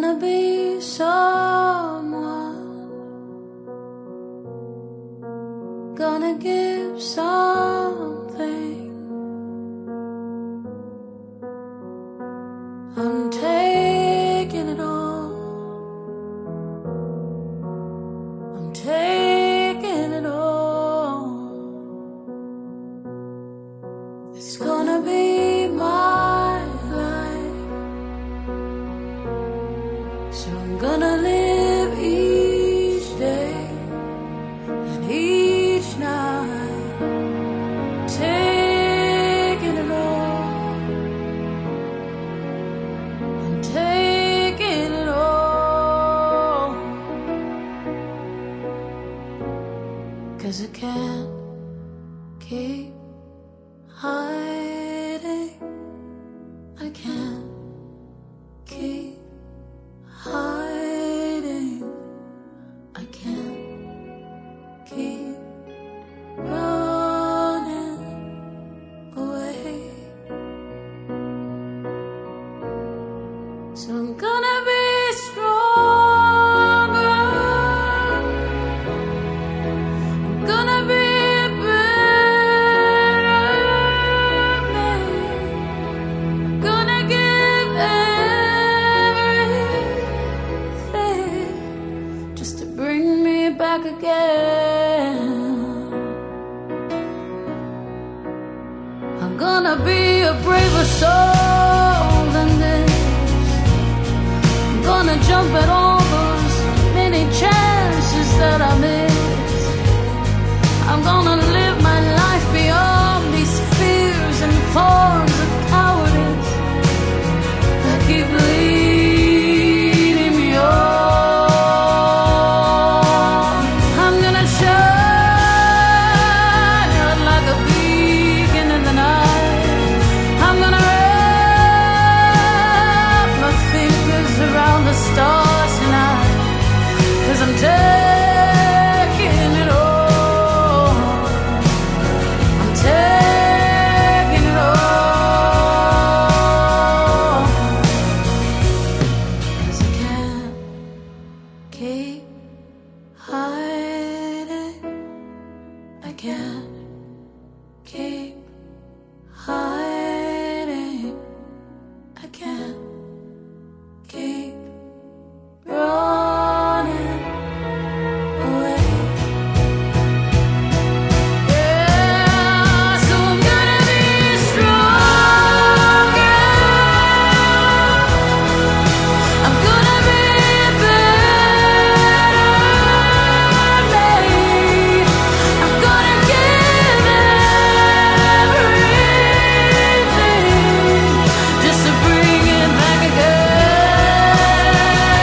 gonna be someone, gonna give something. I'm taking it all, I'm taking it all. It's gonna be my life, so I'm gonna live each day and each night, taking it all, I'm taking it all. 'Cause I can't keep hiding, I can't keep hiding, I can't keep running away. So I'm gonna be stronger, I'm gonna be better me, I'm gonna give everything just to bring me back again. I'm gonna be a braver soul than this, I'm gonna jump at all those many chances that I missed. I'm gonna live my life beyond these fears and forms of cowardice that keep leading me on. I'm gonna shine out like a beacon in the night. I'm gonna wrap my fingers around the stars tonight, 'cause I'm taking it all, I'm taking it all. 'Cause I can't keep hiding, I can't keep hiding, I can't keep running away. Yeah, so I'm gonna be stronger, I'm gonna be better me, I'm gonna give everything just to bring it back again.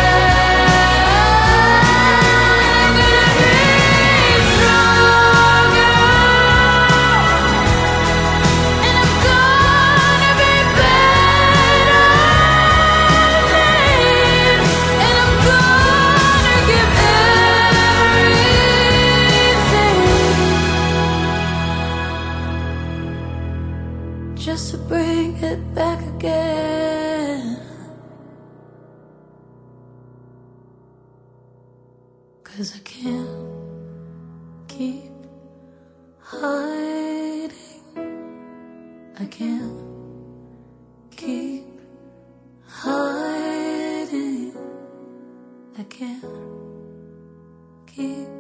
I'm gonna be stronger, and I'm gonna be better me, and I'm gonna give everything just to bring it back again. 'Cause I can't keep hiding, I can't keep hiding, I can't keep